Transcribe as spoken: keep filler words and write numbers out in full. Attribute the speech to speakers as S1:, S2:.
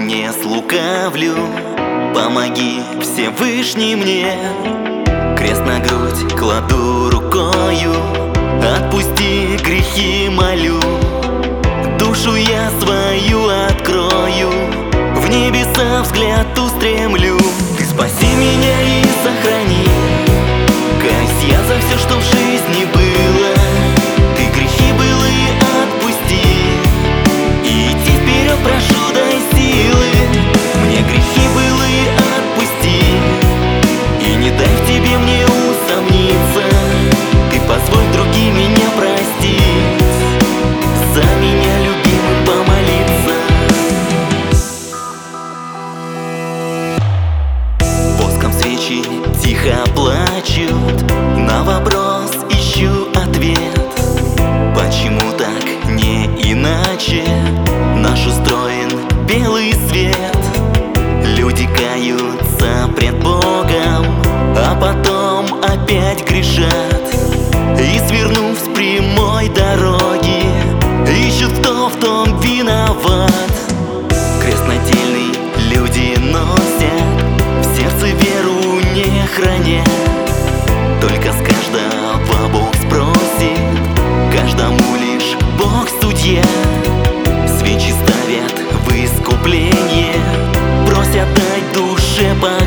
S1: не слукавлю. Помоги, Всевышний, мне. Крест на грудь кладу рукою, отпусти грехи, молю. Душу я свою открою, в небеса взгляд устремлю. Ты спаси меня и сохрани, каюсь я за все, что в жизни было. Ты грехи былые отпусти, и идти вперед прошу, дай силы. Мне грехи былые отпусти, и не дай в тебе мне усомниться. Ты позволь другим меня простить, за меня любимым помолиться. Воском свечи тихо плачут, на вопрос ищу ответ. Почему так, не иначе, наш устроен белый свет? Люди каются пред Богом, а потом опять грешат, и, свернув с прямой дороги, ищут, кто в том виноват. Крест нательный люди носят, в сердце веру не храня. Только с каждого Бог спросит, каждому лишь Бог судья. Свечи ставят в искупление, просят дать душе покой.